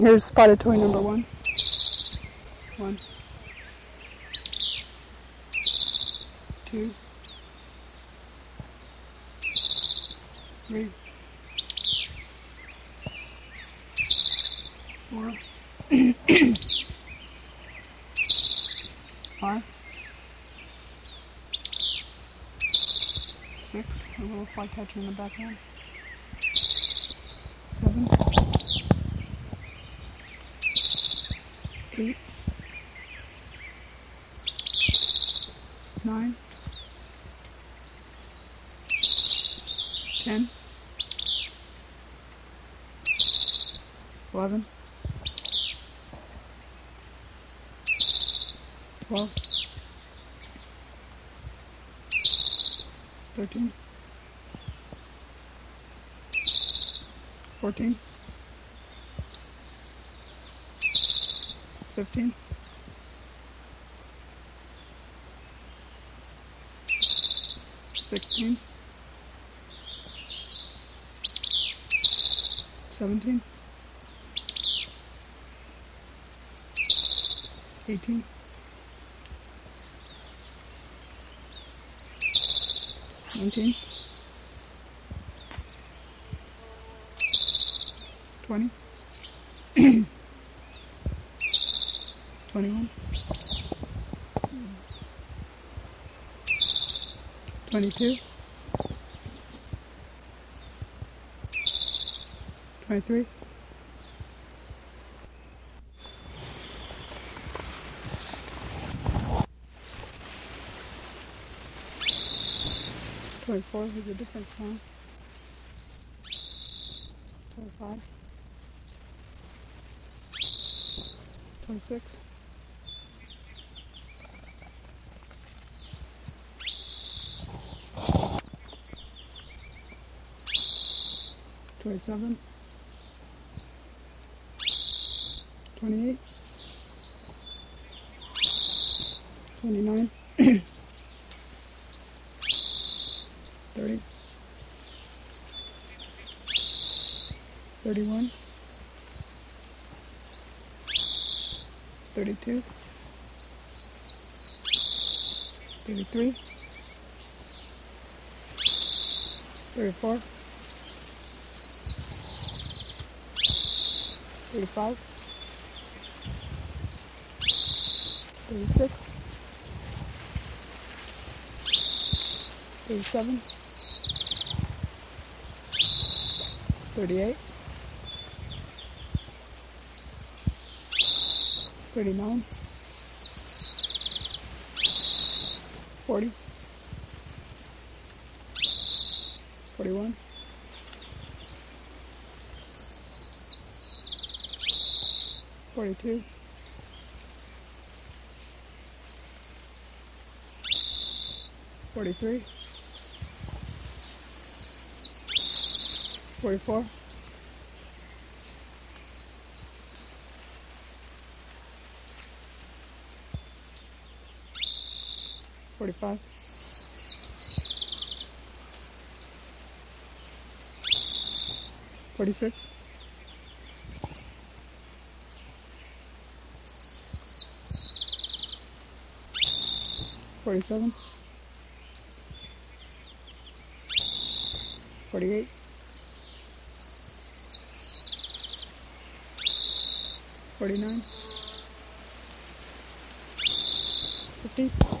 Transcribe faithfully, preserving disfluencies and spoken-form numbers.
Here's spotted toy number one. One. Two. Three. Four. Five. Six. A little flycatcher in the background. Seven. Eight. Nine. Ten. Eleven. Twelve. Thirteen. Fourteen. Fifteen. Sixteen. Seventeen. Eighteen. Nineteen. Twenty. Twenty-one. Twenty-two. Twenty-three. Twenty-four is a different sound. Twenty-five. Twenty-six. Twenty-seven. Twenty-eight. Twenty-nine. Thirty. Thirty-one. Thirty-two. Thirty-three. Thirty-four. Thirty-five. Thirty-six. Thirty-seven. Thirty-eight. Thirty-nine. Forty. Forty-one. Forty-two. Forty-three. Forty-four. Forty-five. Forty-six. Forty-seven. Forty-eight. Forty-nine. Fifty.